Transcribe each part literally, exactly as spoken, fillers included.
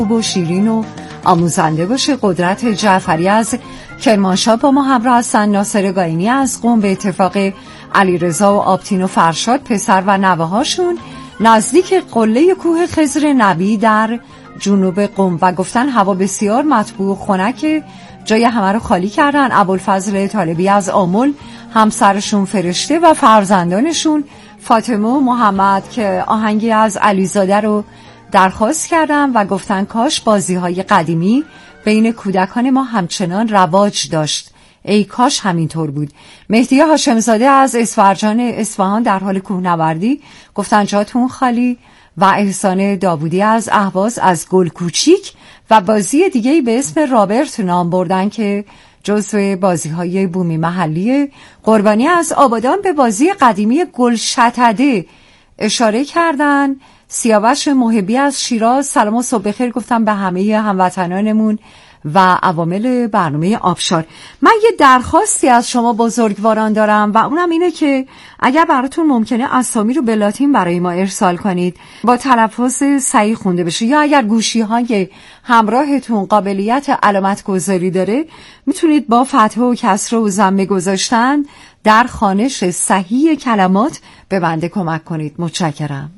خوب و شیرین و آموزنده باشه. قدرت جعفری از کرمانشاه با ما همراه هستن. ناصر گاینی از قم به اتفاق علیرضا و آبتین و فرشاد پسر و نوه‌هاشون نزدیک قله کوه خضر نبی در جنوب قم و گفتن هوا بسیار مطبوع خنک، جای همه رو خالی کردن. ابوالفضل طالبی از آمل همسرشون فرشته و فرزندانشون فاطمه و محمد که آهنگی از علیزاده رو درخواست کردن و گفتن کاش بازی‌های قدیمی بین کودکان ما همچنان رواج داشت، ای کاش همینطور بود. مهدی هاشمزاده از اسفرجان اصفهان در حال کوهنوردی گفتن جاتون خالی و احسان داوودی از اهواز از گل کوچیک و بازی دیگه‌ای به اسم رابرت نام بردن که جزو بازی‌های بومی محلی. قربانی از آبادان به بازی قدیمی گل شتده اشاره کردن. سیاوش محبی از شیراز سلام و صبح بخیر گفتم به همه هموطنانمون و عوامل برنامه آبشار. من یه درخواستی از شما بزرگواران دارم و اونم اینه که اگر براتون ممکنه اسامی رو به لاتین برای ما ارسال کنید با تلفظ صحیح خونده بشه، یا اگر گوشی های همراهتون قابلیت علامت گذاری داره میتونید با فتحه و کسره و ضمه گذاشتن در خوانش صحیح کلمات به بنده کمک کنید. متشکرم.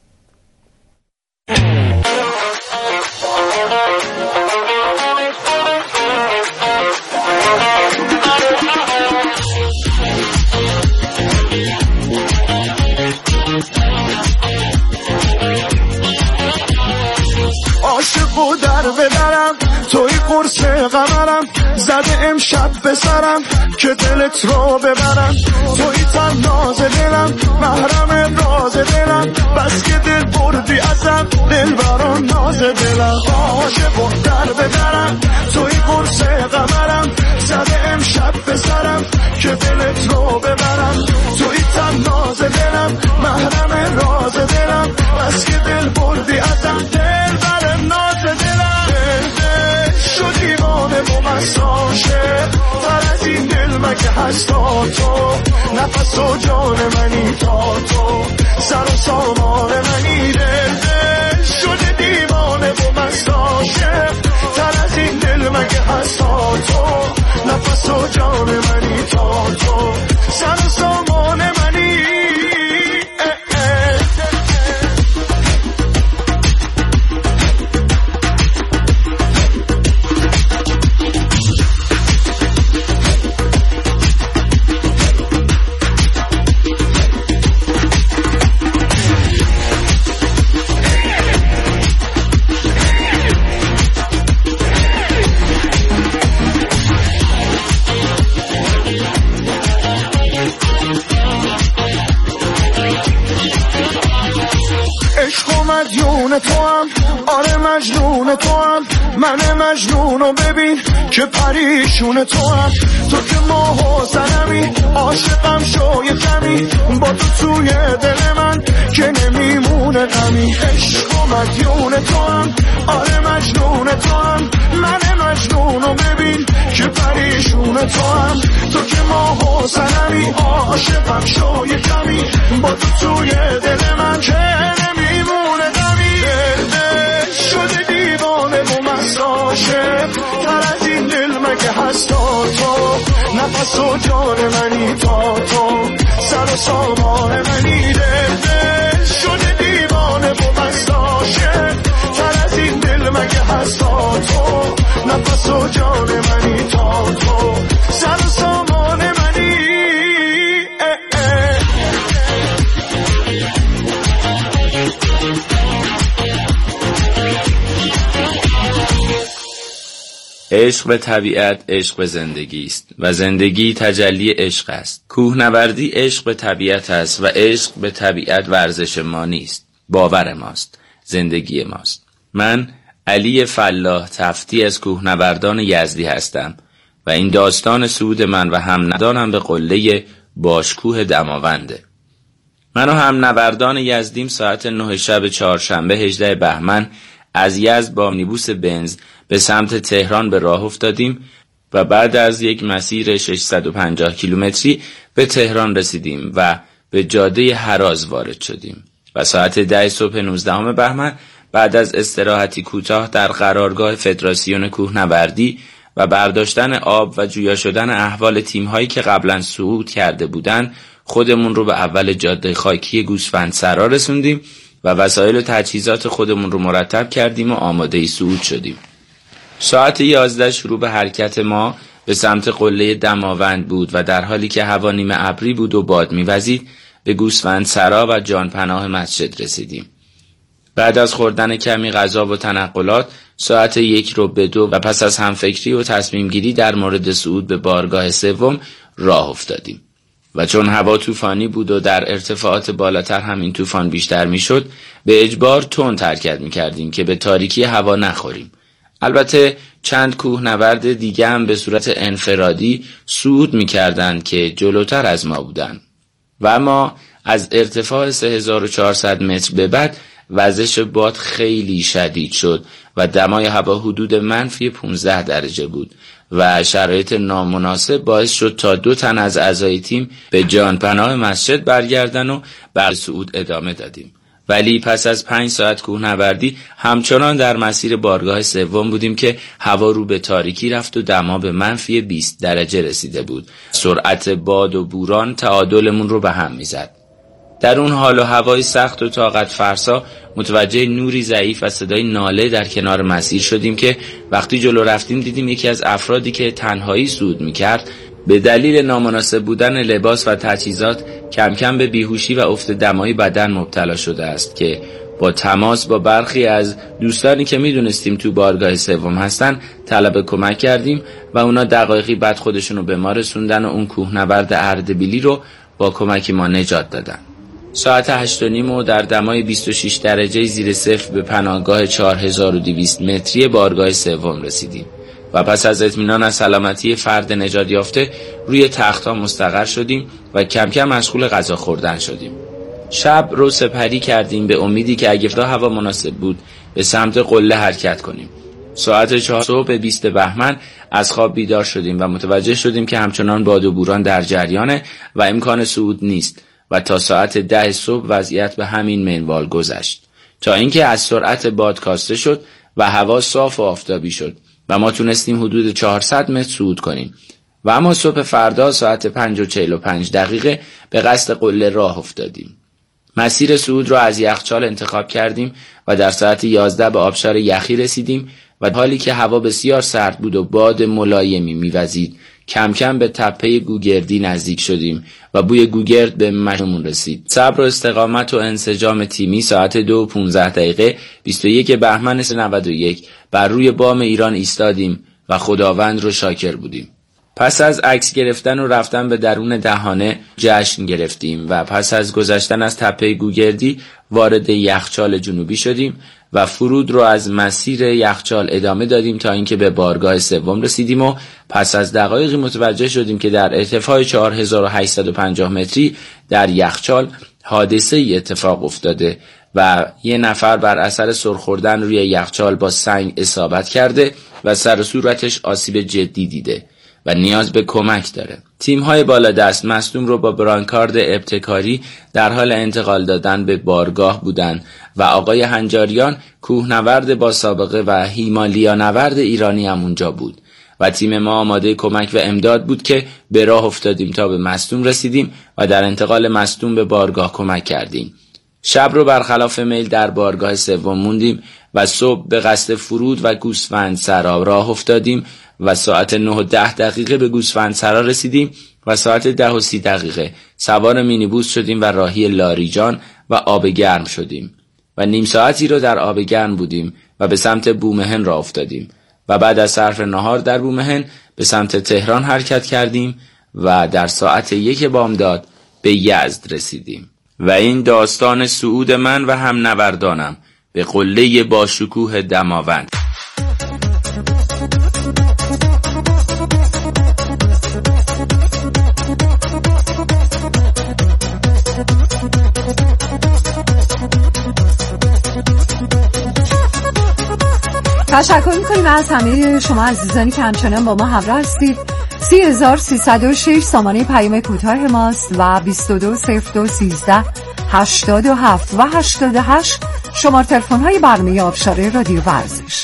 عاشق و در ببرم توی قرص قمرم، زده امشب به سرم که دلت رو ببرم، توی تناز دلم محرم راز دلم، بس که دل بردی ازم دل بران ناز دلم. عاشق و در ببرم توی قرص قمرم، زده امشب به سرم که دلت رو ببرم، توی تناز دلم محرم راز دلم، بس که دل بردی ازم دل بران ناز دلم. شو دیوانه و مساشه تر از این دل مگه هستا تو، نفس و جان منی تا تو، سر و سامان منی. دل شده دیوانه و مساشه تر از این دل مگه هستا تو، نفس و جان منی تا تو، سر و سامان منی. مجنون تو هم، آره مجنون تو هم، من مجنونو ببین که پریشون تو هم، تو که ماه و سنمی عاشقم شو یه کمی، با تو توی دل من که نمیمونه غمی. عشق و مجنون تو هم، آره مجنون تو هم، من مجنونو ببین که پریشون تو هم، تو که ماه و سنمی عاشقم شو یه کمی، با تو توی دل من که نمیمونه غمی. شده دیوانه و مساشه تر از این دل مگه هستا تو، نفس و جان منی تا تو، سر و سامان منی. دل شده دیوانه و مساشه تر از این دل مگه هستا تو، نفس و جان منی تا تو، سر و سامان منی. عشق به طبیعت عشق به زندگی است و زندگی تجلی عشق است. کوهنوردی عشق به طبیعت است و عشق به طبیعت ورزش ما نیست، باور ماست، زندگی ماست. من علی فلاح تفتی از کوهنوردان یزدی هستم و این داستان صعود من و هم ندانم به قله باشکوه دماونده. من و هم نوردان یزدیم ساعت نه شب چهارشنبه هجدهم بهمن از یزد با مینیبوس بنز به سمت تهران به راه افتادیم و بعد از یک مسیر ششصد و پنجاه کیلومتری به تهران رسیدیم و به جاده هراز وارد شدیم و ساعت ده صبح نوزدهم بهمن بعد از استراحتی کوتاه در قرارگاه فدراسیون کوهنوردی و برداشتن آب و جویا شدن احوال تیم‌هایی که قبلا صعود کرده بودند، خودمون رو به اول جاده خاکی گوسفندسرا رسوندیم و وسایل و تجهیزات خودمون رو مرتب کردیم و آماده صعود شدیم. ساعت یازده شروع به حرکت ما به سمت قله دماوند بود و در حالی که هوا نیمه ابری بود و باد می‌وزید به گوسفندسرا و جانپناه مسجد رسیدیم. بعد از خوردن کمی غذا و تنقلات ساعت یک رو به دو و پس از همفکری و تصمیم گیری در مورد صعود به بارگاه سوم راه افتادیم و چون هوا طوفانی بود و در ارتفاعات بالاتر هم این طوفان بیشتر میشد، به اجبار تند حرکت میکردیم که به تاریکی هوا نخوریم. البته چند کوهنورد دیگه هم به صورت انفرادی صعود میکردند که جلوتر از ما بودند و ما از ارتفاع سه هزار و چهارصد متر به بعد وزش باد خیلی شدید شد و دمای هوا حدود منفی پانزده درجه بود و شرایط نامناسب باعث شد تا دو تن از اعضای تیم به جانپناه مسجد برگردن و بر صعود ادامه دادیم. ولی پس از پنج ساعت کوهنوردی همچنان در مسیر بارگاه سوم بودیم که هوا رو به تاریکی رفت و دما به منفی بیست درجه رسیده بود. سرعت باد و بوران تعادلمون رو به هم میزد. در اون حال و هوای سخت و طاقت فرسا متوجه نوری ضعیف و صدای ناله در کنار مسیر شدیم که وقتی جلو رفتیم دیدیم یکی از افرادی که تنهایی صعود میکرد به دلیل نامناسب بودن لباس و تجهیزات کم کم به بیهوشی و افت دمای بدن مبتلا شده است که با تماس با برخی از دوستانی که میدونستیم تو بارگاه سوم هستن طلب کمک کردیم و اونا دقایقی بعد خودشونو به ما رسوندن و اون کوهنورد اردبیلی رو با کمک ما نجات دادن. ساعت هشت و نیم و در دمای بیست و شش درجه زیر صفر به پناهگاه چهار هزار و دویست متری بارگاه سوم رسیدیم و پس از اطمینان از سلامتی فرد نجات یافته روی تخت‌ها مستقر شدیم و کم کم مشغول غذا خوردن شدیم. شب رو سپری کردیم به امیدی که اگه فردا هوا مناسب بود به سمت قله حرکت کنیم. ساعت چهار صبح بیست بهمن از خواب بیدار شدیم و متوجه شدیم که همچنان باد و بوران در جریانه و امکان صعود نیست و تا ساعت ده صبح وضعیت به همین منوال گذشت تا اینکه از سرعت باد کاسته شد و هوا صاف و آفتابی شد و ما تونستیم حدود چهارصد متر صعود کنیم و اما صبح فردا ساعت پنج و چهل و پنج دقیقه به قصد قله راه افتادیم. مسیر صعود را از یخچال انتخاب کردیم و در ساعت یازده به آبشار یخی رسیدیم و حالی که هوا بسیار سرد بود و باد ملایمی میوزید کم کم به تپه گوگردی نزدیک شدیم و بوی گوگرد به مشامون رسید. صبر و استقامت و انسجام تیمی ساعت دو و پونزده دقیقه بیست و یک بهمن سال نود و یک بر روی بام ایران ایستادیم و خداوند رو شاکر بودیم. پس از عکس گرفتن و رفتن به درون دهانه جشن گرفتیم و پس از گذشتن از تپه گوگردی وارد یخچال جنوبی شدیم و فرود رو از مسیر یخچال ادامه دادیم تا اینکه به بارگاه سوم رسیدیم و پس از دقایقی متوجه شدیم که در ارتفاع چهار هزار و هشتصد و پنجاه متری در یخچال حادثه ای اتفاق افتاده و یه نفر بر اثر سرخوردن روی یخچال با سنگ اصابت کرده و سر و صورتش آسیب جدی دیده و نیاز به کمک داره. تیم‌های بالادست مصدوم رو با برانکارد ابتکاری در حال انتقال دادن به بارگاه بودند و آقای هنجاریان کوهنورد با سابقه و هیمالیا نورد ایرانی هم اونجا بود و تیم ما آماده کمک و امداد بود که به راه افتادیم تا به مصدوم رسیدیم و در انتقال مصدوم به بارگاه کمک کردیم. شب رو برخلاف میل در بارگاه سوم موندیم و صبح به قصد فرود و گوسفندسرا راه افتادیم و ساعت نه و ده دقیقه به گوسفندسرا رسیدیم و ساعت ده و سی دقیقه سوار مینیبوس شدیم و راهی لاریجان و آب گرم شدیم و نیم ساعتی رو در آب گرم بودیم و به سمت بومهن راه افتادیم و بعد از صرف نهار در بومهن به سمت تهران حرکت کردیم و در ساعت یک بامداد به یزد رسیدیم. و این داستان صعود من و هم نوردانم به قله با شکوه دماوند. تشکر میکنیم از همه شما عزیزانی که همچنان با ما همراه هستید. سی هزار سیصد و شش سامانه پیام کوتاه ماست و بیست و دو صفر دو سیزده هشتاد و هفت و هشتاد و هشت شماره تلفن های برنامه آبشار رادیو ورزش.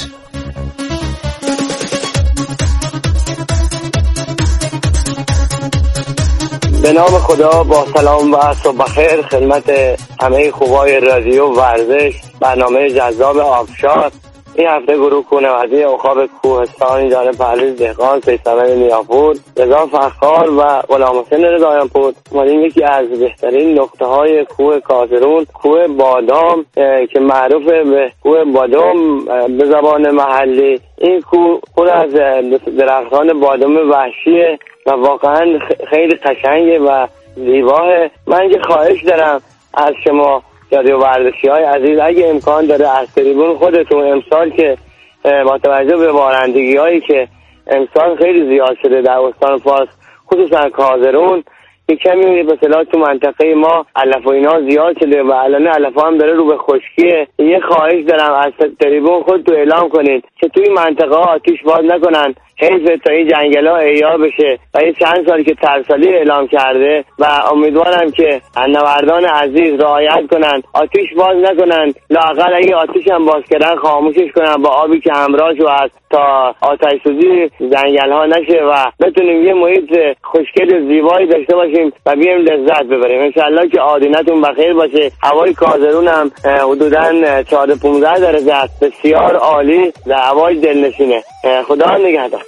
به نام خدا، با سلام و صبح بخیر خدمت همه خوبای رادیو ورزش، برنامه جذاب آبشار. این هفته گروه کوهنوردی عقاب کوهستانی جانب پهلوی دهقان، سیستان نیاپور، رضا فخار و غلام حسین رضاییانپور اومدیم یکی از بهترین نقطه های کوه کازرون، کوه بادام که معروف به کوه بادام به زبان محلی. این کوه پر از درختان بادام وحشیه و واقعا خیلی قشنگه و زیباه. من یه خواهش دارم از شما رادیو ورزشی های عزیز، اگه امکان داره از تریبون خودتون امسال که با توجه به بارندگی هایی که امسال خیلی زیاد شده در استان فارس خصوصا کازرون، یه کمی به اصطلاح تو منطقه ما علف و اینا زیاد شده و الان علف هم داره رو به خشکیه. یه خواهش دارم از تریبون خودتون اعلام کنید که توی منطقه ها آتیش باز نکنن، حیث تا این جنگل ها احیا بشه و این چند سال که ترسالی اعلام کرده و امیدوارم که نوردان عزیز رعایت کنن، آتیش باز نکنن، لااقل اگه آتیش هم باز کردن خاموشش کنن با آبی که همراهشو هست تا آتش سوزی جنگل ها نشه و بتونیم یه محیط خوشگل زیبایی داشته باشیم و بیایم لذت ببریم. انشالله که آدینتون بخیر باشه. هوای کازرون هم حدوداً چهارده پانزده درجه است، بسیار عالی و هوای دلنشینه. خدا نگهدار.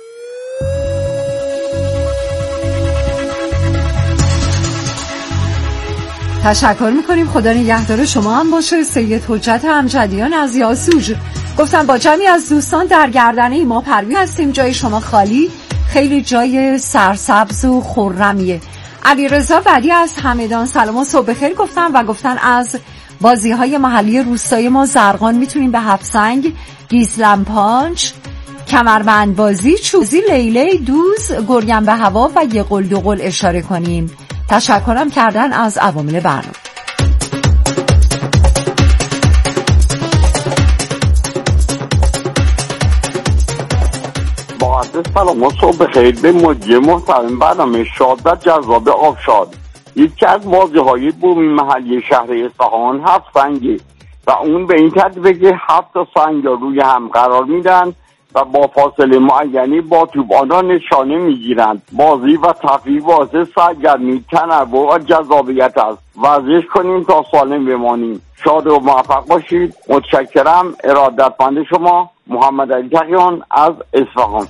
تشکر میکنیم. خدا نگهدار شما هم باشه. سید حجت امجدیان از یاسوج گفتن با جمعی از دوستان در گردنه ما پروی هستیم، جای شما خالی، خیلی جای سرسبز و خرمیه. علیرضا بعدی از همدان سلام و صبح بخیر گفتن و گفتن از بازی های محلی روستای ما زرقان میتونیم به هفسنگ، گیزلمپانچ، کمربند بازی، چوزی، لیله، دوز، گرگن به هوا و یه قل دو قل اشاره کنیم. تشکرم کردن از عوامل برنامه. با عرض سلام و صبح بخیر به مجری محترم برنامه شاد و جذاب آبشار. یکی از بازی‌های بومی محلی شهر اصفهان هفت سنگی و اون به این ترتیبه که هفت تا سنگ روی هم قرار میدن و با فاصله معینی با توپ آنها نشانه میگیرند. بازی و تفریح واسه سرگرمی، تنوع و جذابیت است. ورزش کنیم تا سالم بمانیم. شاد و موفق باشید. متشکرم. ارادتمند شما، محمد علی تقیان از اصفهان.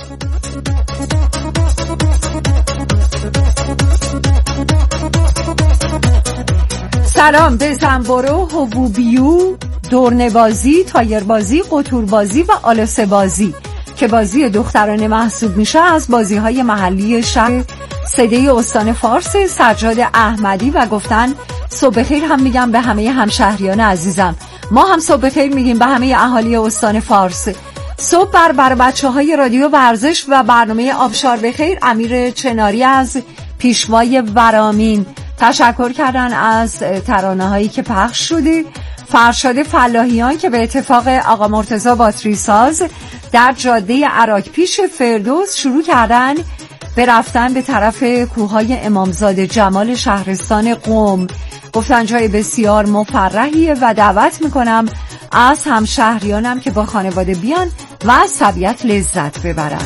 سلام به زنبورو، حبوبیو، دورنبازی، تایربازی، قطوربازی و آلوسه بازی که بازی دخترانه محسوب میشه از بازی های محلی شهر سده استان فارس. سجاد احمدی و گفتن صبح بخیر هم میگم به همه همشهریان عزیزم. ما هم صبح بخیر میگیم به همه اهالی استان فارس. صبح بر بر بچه های رادیو ورزش و برنامه آبشار بخیر. امیر چناری از پیشوای ورامین تشکر کردن از ترانه هایی که پخش شده. فرشاد فلاحیان که به اتفاق آقا مرتضی باتری ساز در جاده عراق پیش فردوس شروع کردن به رفتن به طرف کوههای امامزاده جمال شهرستان قم، گفتن جای بسیار مفرحیه و دعوت میکنم از همشهریانم که با خانواده بیان و از طبیعت لذت ببرن.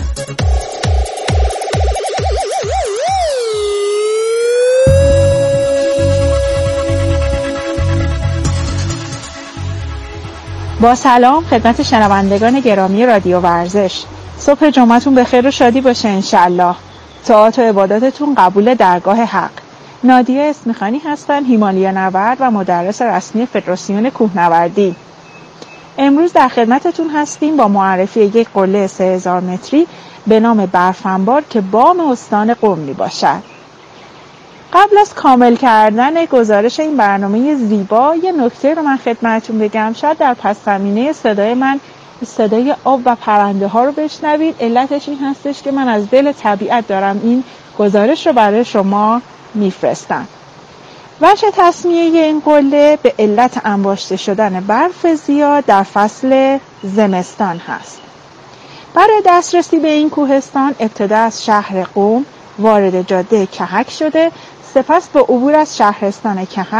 با سلام خدمت شنوندگان گرامی رادیو ورزش. صبح جمعتون به خیر و شادی باشه انشالله. طاعات و عباداتتون قبول درگاه حق. نادیه اسمیخانی هستن، هیمالیا نورد و مدرس رسمی فدراسیون کوهنوردی. امروز در خدمتتون هستیم با معرفی یک قله سه هزار متری به نام برفنبار که بام استان قم می باشد. قبل از کامل کردن گزارش این برنامه زیبا یه نکته رو من خدمتتون بگم. شاید در پس زمینه صدای من صدای آب و پرنده ها رو بشنوید. علتش این هستش که من از دل طبیعت دارم این گزارش رو برای شما میفرستم. وجه تسمیه این قله به علت انباشته شدن برف زیاد در فصل زمستان هست. برای دسترسی به این کوهستان ابتدا از شهر قم وارد جاده کهک شده، سپس به عبور از شهرستان کهک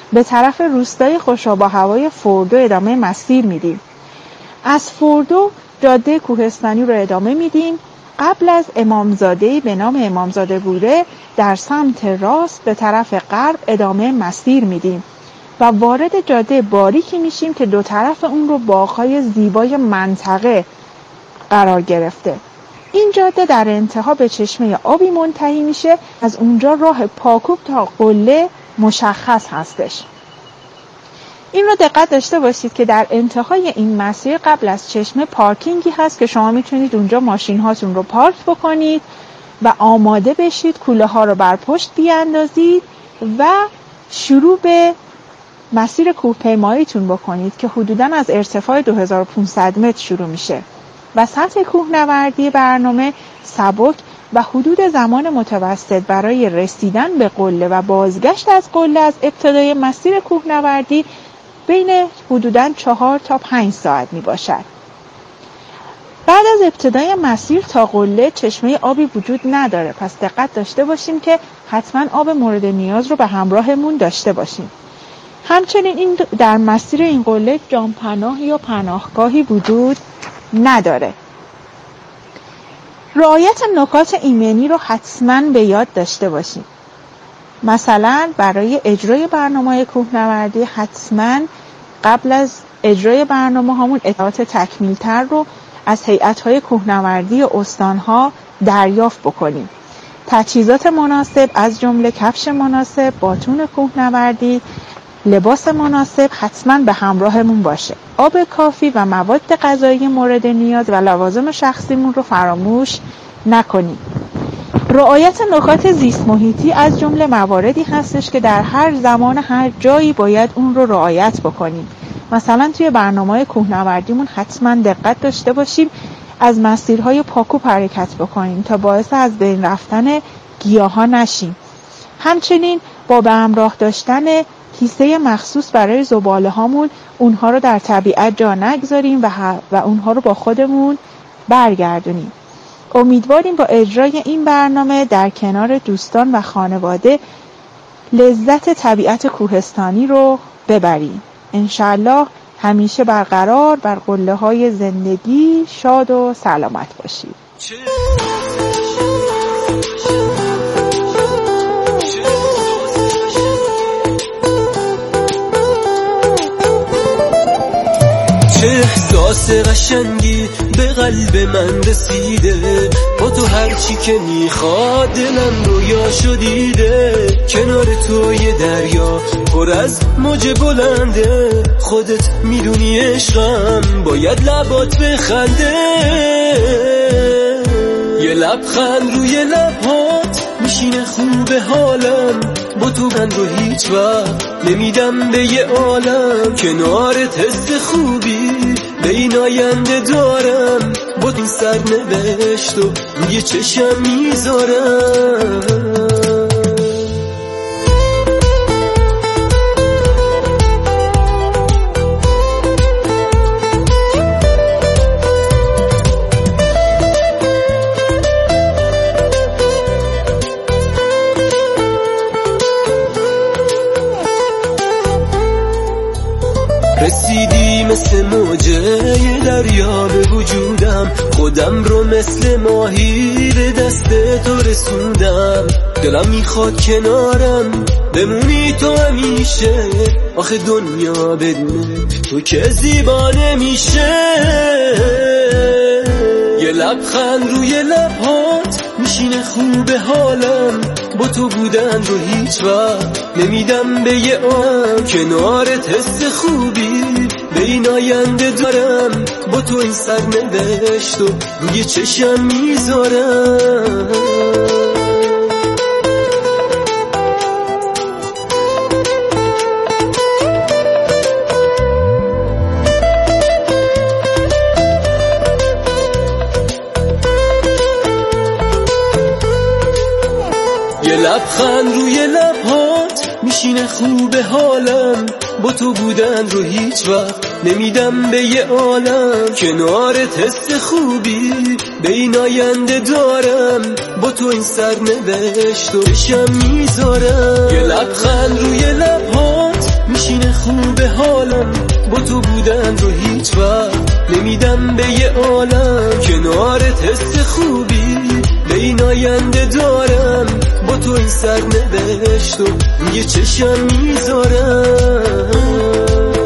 به طرف روستای خوشاب و هوای فوردو ادامه مسیر میدیم. از فوردو جاده کوهستانی رو ادامه میدیم. قبل از امامزاده‌ای به نام امامزاده بوره در سمت راست به طرف غرب ادامه مسیر میدیم و وارد جاده باریکی میشیم که دو طرف اون رو باغ‌های زیبای منطقه قرار گرفته. این جاده در انتها به چشمه آبی منتهی میشه. از اونجا راه پاکوب تا قله مشخص هستش. این رو دقت داشته باشید که در انتهای این مسیر قبل از چشمه پارکینگی هست که شما میتونید اونجا ماشین هاتون رو پارک بکنید و آماده بشید، کوله ها رو بر پشت بیاندازید و شروع به مسیر کوهپیماییتون بکنید که حدوداً از ارتفاع دو هزار و پانصد متر شروع میشه و سطح کوهنوردی برنامه سبک و حدود زمان متوسط برای رسیدن به قله و بازگشت از قله از ابتدای مسیر کوهنوردی بین حدوداً چهار تا پنج ساعت می باشد. بعد از ابتدای مسیر تا قله چشمه آبی وجود نداره، پس دقت داشته باشیم که حتما آب مورد نیاز رو به همراهمون داشته باشیم. همچنین این در مسیر این قله جانپناه یا پناهگاهی وجود نداره. رعایت نکات ایمنی رو حتما به یاد داشته باشیم. مثلا برای اجرای برنامه کوهنوردی حتما قبل از اجرای برنامه هامون اطلاعات تکمیل تر رو از هیئت‌های کوهنوردی استان‌ها دریافت بکنیم. تجهیزات مناسب از جمله کفش مناسب، باتون کوهنوردی، لباس مناسب حتما به همراهمون باشه. آب کافی و مواد غذایی مورد نیاز و لوازم شخصیمون رو فراموش نکنیم. رعایت نکات زیست محیطی از جمله مواردی هستش که در هر زمان هر جایی باید اون رو رعایت بکنیم. مثلا توی برنامه کوهنوردیمون حتما دقت داشته باشیم از مسیرهای پاکوب حرکت بکنیم تا باعث از بین رفتن گیاها نشیم. همچنین با به همراه داشتن کیسه مخصوص برای زباله هامون اونها رو در طبیعت جا نگذاریم و, و اونها رو با خودمون برگردونیم. امیدواریم با اجرای این برنامه در کنار دوستان و خانواده لذت طبیعت کوهستانی رو ببریم. انشالله همیشه برقرار بر قله های زندگی شاد و سلامت باشید. چه احساس قشنگی به قلب من رسیده، با تو هرچی که میخواد دلم رویا شدیده. کنار توی دریا پر از موج بلنده، خودت میدونی عشقم باید لبات بخنده. یه لبخند روی لبات میشینه خوب حالم، با تو من رو هیچ وقت نمیدم به یه عالم. کنارت حس خوبی به این آینده دارم، با این سرنوشت و روی چشم میذارم. رسیدی مثل موجه دریا به وجودم، خودم رو مثل ماهی به دست تو رسوندم. دلم میخواد کنارم بمونی تو همیشه، آخه دنیا بدونه تو که زیبا نمیشه. یه لبخند روی لبات میشینه خوب حالم، با تو بودن رو هیچ وقت نمیدم به یه آم. کنارت حس خوبی به این آینده دارم، با تو این سرنوشت و روی چشم میذارم. یه لبخند روی لبات میشینه خوب حالم، با تو بودن رو هیچ وقت نمیدم به یه عالم. کنارت حس خوبی به این آینده دارم، با تو این سرنوشت و چشم میذارم. یه لبخند روی لبات نشین خوب حالم، با تو بودن رو هیچ وقت نمیدم به یه عالم. کنارت حس خوبی به این آینده دارم، با تو این سر نوشت و روی چشم میذارم.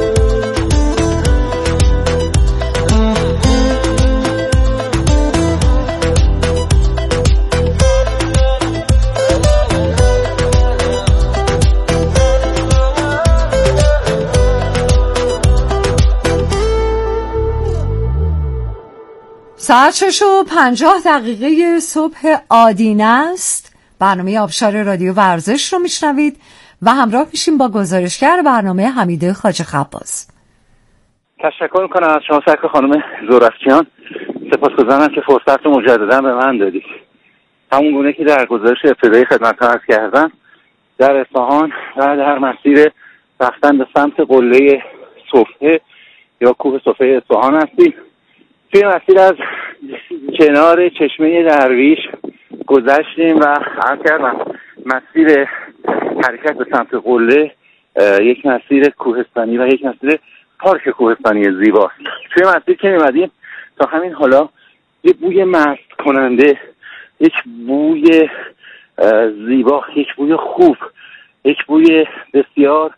ساعت شش و پنجاه دقیقه صبح آدینه است. برنامه آبشار رادیو ورزش رو میشنوید و همراه میشیم با گزارشگر برنامه حمیده خواجه خباز. تشکر میکنم از شما سرکار خانم زورفچیان. سپاسگزارم که فرصت رو مجددا به من دادید. همون گونه که در گزارش ابتدایی خدمتتون عرض کردم، در اصفهان و در مسیر رفتن به سمت قله صفحه یا کوه صفحه اصفهان هستیم. توی مسیر از کنار چشمه درویش گذشتیم و عرض کردم مسیر حرکت به سمت قله یک مسیر کوهستانی و یک مسیر پارک کوهستانی زیباست. توی مسیر که میمدیم تا همین حالا یک بوی مست کننده، یک بوی زیبا، یک بوی خوب، یک بوی بسیار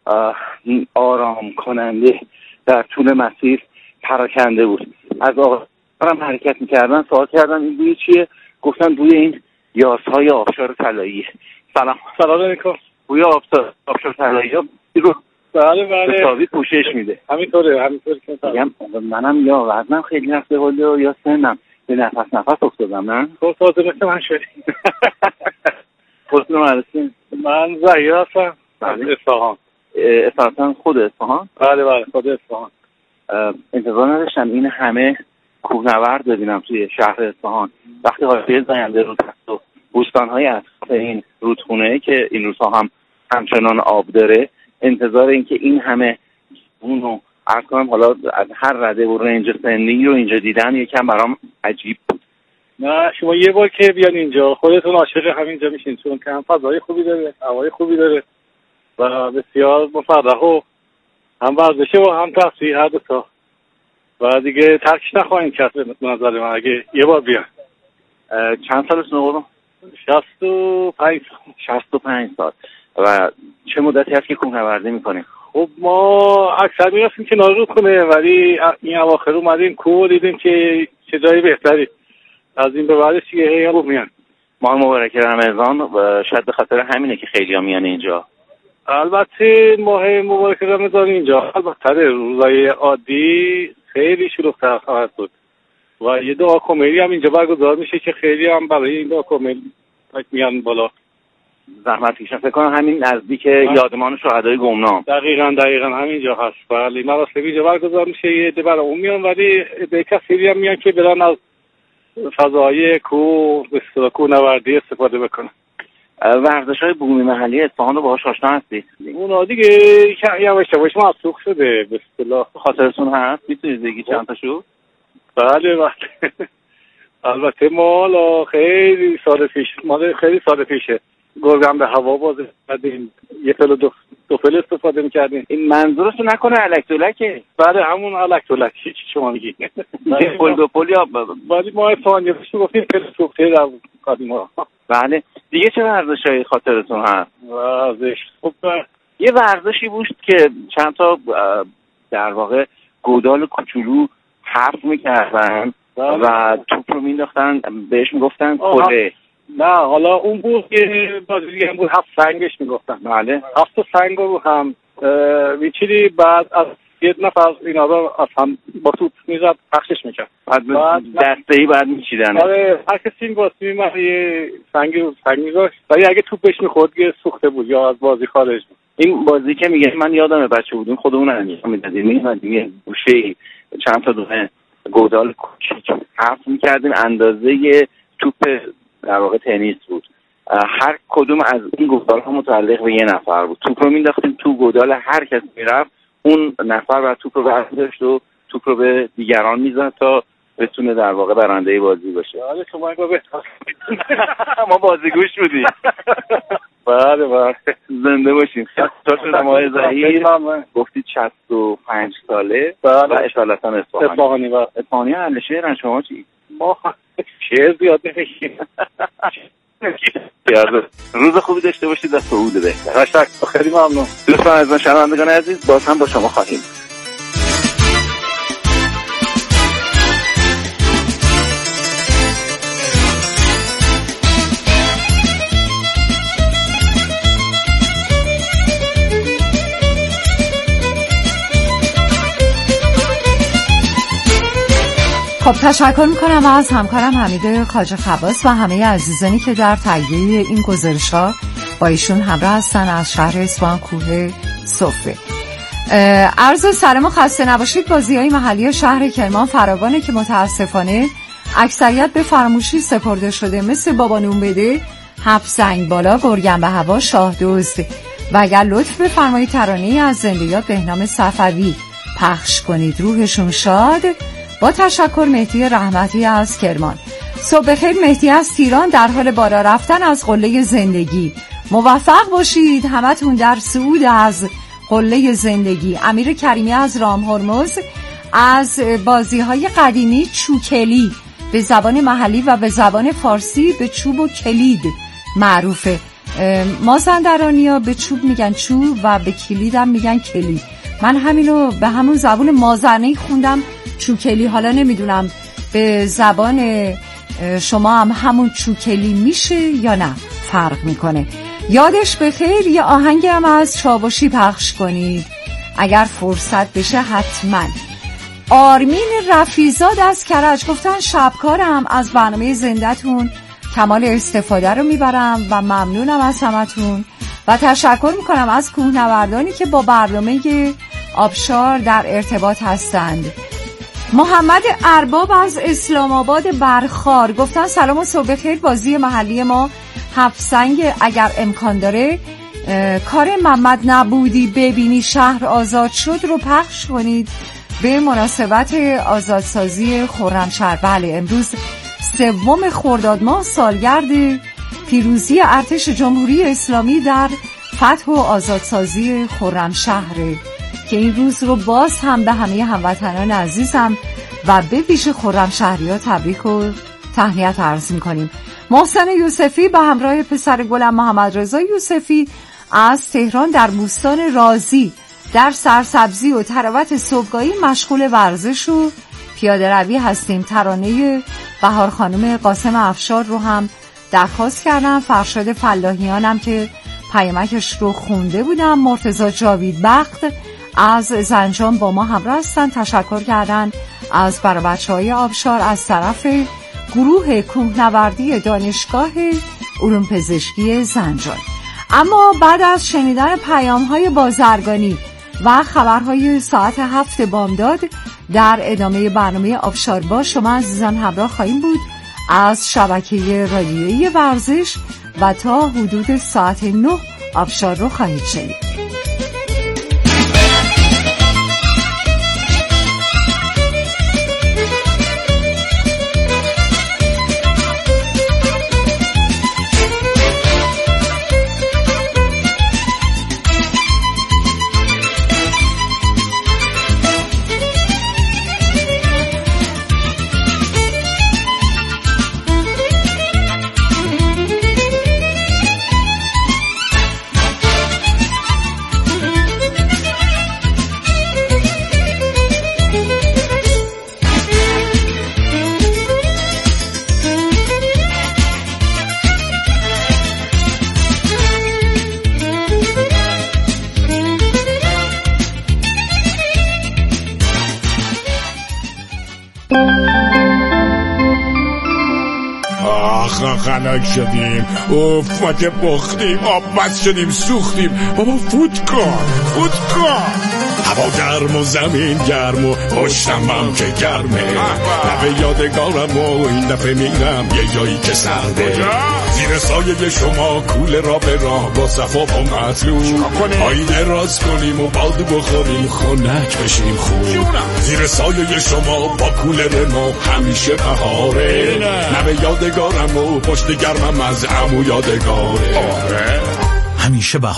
آرام کننده در طول مسیر پراکنده بود. از آقایان حرکت میکردن سوال کردم این بوی چیه؟ گفتن بوی این یاسهای آبشار طلاییه. سلام سلام علیکم. بوی آبشار آبشار طلایی ها رو بله بله حسابی پوشش میده. همینطوره همینطوره که میگم منم یا وزنم خیلی رفته بالا یا سنم به نفس نفس افتادم. نه تو تازه مثل من شدی. خودتون معرفی. من زهیر هستم از اصفهان. اصفهان خود اصفهان؟ بله بله خود اصفهان. انتظار نداشتم این همه کوهنورد ببینم توی شهر اصفهان. وقتی حاشیه زاینده رود هست و بوستان‌های اطراف این رودخونه که این روزها هم همچنان آب داره، انتظار این که این همه اونو عرض کنم حالا از هر رده و رنج سنی رو اینجا دیدن یکم برام عجیب بود. نه شما یه بار که بیان اینجا خودتون عاشق همینجا میشین، چون که هم فضای خوبی داره، هوای خوبی داره و بسیار مفرح و هم ورزشه و هم تفریح هر دو تا و دیگه ترکش نخواهیم کرد به نظر من اگه یه بار بیان. چند سالتون قربان؟ شصت و پنج شصت و پنج سال. و چه مدتی هست که کوهنوردی میکنیم؟ خب ما اکثر میرسیم کنار رودخونه، ولی این اواخر اومدیم کوه دیدیم که چه جایی بهتری از این به بعدش دیگه هی هم میان. ماه مبارک رمضان و شاید به خاطر همینه که خیلی ها میان اینجا. البته ماه مبارک رمضان اینجا البته روزای عادی خیلی شلوغ‌تر خواهد بود و یه دعا کمیلی هم اینجا برگزار میشه که خیلی هم برای این دعا کمیل میان بالا. زحمت کشیدن. فکر کنم همین نزدیک یادمان شهدای گمنام. دقیقاً دقیقاً همینجا هست. ولی مراسم اینجا برگزار میشه، یه عده برای اون میان، ولی عده کثیری هم میان که برن از فضای کوه به اصطلاح کوهنوردی استفاده بکنن. ورزش‌های بومی محلی اصفهان رو باهاش آشنا هستی؟ اونا دیگه یواش یواش مسخ شده به اصطلاح. خاطرتون هست؟ میتونید بگی چند تاشو؟ بله بله. البته ما خیلی سال پیش مال خیلی سال پیشه گرگم به هوا باز کردیم، یه فل دو دو فل استفاده می‌کردیم. این منظورتو نکنه الکتولکه؟ بله همون الکتولک چی شما میگی؟ پل دو پل یا ولی ما اصلا چی گفتیم فل سوخته در قدیما. بله دیگه چه ورزشایی خاطرتون هست؟ ورزش خب یه ورزشی بود که چند تا در واقع گودال کوچولو حرف می‌کردن و توپ رو مینداختن بهش میگفتن کله. نه حالا اون بود که بازی هم بود هفت سنگش میگفتن. بله هفت سنگ رو هم میچیدی بعد از یه نفر اینا رو از هم با توپ میزد پخشش میکرد. بعد دسته‌ای بعد میچیدن. آره هر کسی این بازی میمد یه سنگی رو سنگ میذاشت ولی اگه توپ بهش میخورد یه سوخته بود یا از بازی خارج بود. این بازی که میگه من یادمه بچه بودیم خودمون انجام میدادیم، میمدیم یه گوشه چند تا دونه گودال کوچیک حرف میکردیم اندازه یه توپ در واقع تنیس بود. هر کدوم از این گودال ها متعلق به یه نفر بود. توپ رو مینداختیم تو گودال هر کس میرفت اون نفر و توپ رو برداشت و توپ رو به دیگران میزد تا بتونه در واقع برنده بازی باشه. آره شما اینو بهتر ما بازیگوش بودیم. بله بله زنده باشین. خیلی ماه زهیر گفتید شصت و پنج ساله و اصالتا اصفهانی. اصفهانی و اصفهانی اهل شهرن. شما چی؟ ما شعر زیاد نمیگیم. روز خوبی داشته باشید و صعود بهتر. تشکر خیلی ممنون. دوستان عزیز شنوندگان عزیز باز هم با شما خواهیم. خب تشکر میکنم از همکارم حمید خواجه خباس و همه عزیزانی که در تهیه این گزارش‌ها با ایشون همراه هستن از شهر اصفهان کوه صفه. عرض سلام و خسته نباشید. بازی‌های محلی شهر کرمان فراوانه که متاسفانه اکثریت به فراموشی سپرده شده، مثل بابا نون بده، هفت سنگ بالا، گرگم به هوا، شاه دزد. و اگر لطف بفرمایید ترانه‌ای از زنده‌یاد بهنام صفوی پخش کنید. روحشون شاد. با تشکر مهدی رحمتی از کرمان. صبح بخیر مهدی از تیران در حال بالا رفتن از قله زندگی. موفق باشید همتون در صعود از قله زندگی. امیر کریمی از رام هرمز از بازی‌های قدیمی چوکلی به زبان محلی و به زبان فارسی به چوب و کلید معروفه. مازندرانی‌ها به چوب میگن چوب و به کلید هم میگن کلید. من همینو به همون زبان مازرنه‌ای خوندم چوکلی. حالا نمیدونم به زبان شما هم همون چوکلی میشه یا نه، فرق میکنه. یادش بخیر یه آهنگی هم از چاوشی پخش کنید اگر فرصت بشه حتما. آرمین رفیزاد از کرج گفتن شبکارم، از برنامه زنده‌تون کمال استفاده رو میبرم و ممنونم از همتون و تشکر میکنم از کوهنوردانی که با برنامه آبشار در ارتباط هستند. محمد ارباب از اسلام آباد برخار گفتن سلام و صبح بخیر. بازی محلی ما هفت سنگ اگر امکان داره کار محمد نبودی ببینی شهر آزاد شد رو پخش کنید به مناسبت آزادسازی خرمشهر. بله امروز سوم خرداد ماه سالگرد پیروزی ارتش جمهوری اسلامی در فتح و آزادسازی خرمشهر که این روز رو باز هم به همه هموطنان عزیزم و به ویژه خرمشهری‌ها تبریک و تهنیت عرض می‌کنیم. محسن یوسفی به همراه پسر گلم محمد رضا یوسفی از تهران در بوستان رازی در سرسبزی و تراوت صبحگاهی مشغول ورزش و پیاده روی هستیم. ترانه بهار خانم قاسم افشار رو هم درخواست کردم. فرشاد فلاحیانم که پیامکش رو خونده بودم. مرتضی جاوید بخت از زنجان با ما همراه هستن، تشکر کردن از برای بچه‌های آبشار از طرف گروه کوهنوردی دانشگاه علوم پزشکی زنجان. اما بعد از شنیدن پیام‌های بازرگانی و خبرهای ساعت هفت بامداد در ادامه برنامه آبشار با شما عزیزان همراه خواهیم بود از شبکه رادیویی ورزش و تا حدود ساعت نه آبشار رو خواهید شنید. خنک شدیم، اوف ما که بختیم، آب بس شدیم، سوختیم. بابا فوت کن فوت کن. هوا گرم و زمین گرم و پشتم هم که گرمه. لبه یادگارم و این دفعه میرم یه جایی که سرده. زیر سایه شما کوله را به راه با صفا با مطلوب آینه راست کنیم و باد بخوریم خنک بشیم خوب. زیر سایه شما با کوله ما همیشه بهاره. لبه یادگارم و پشت گرمم از عمو یادگاره. همیشه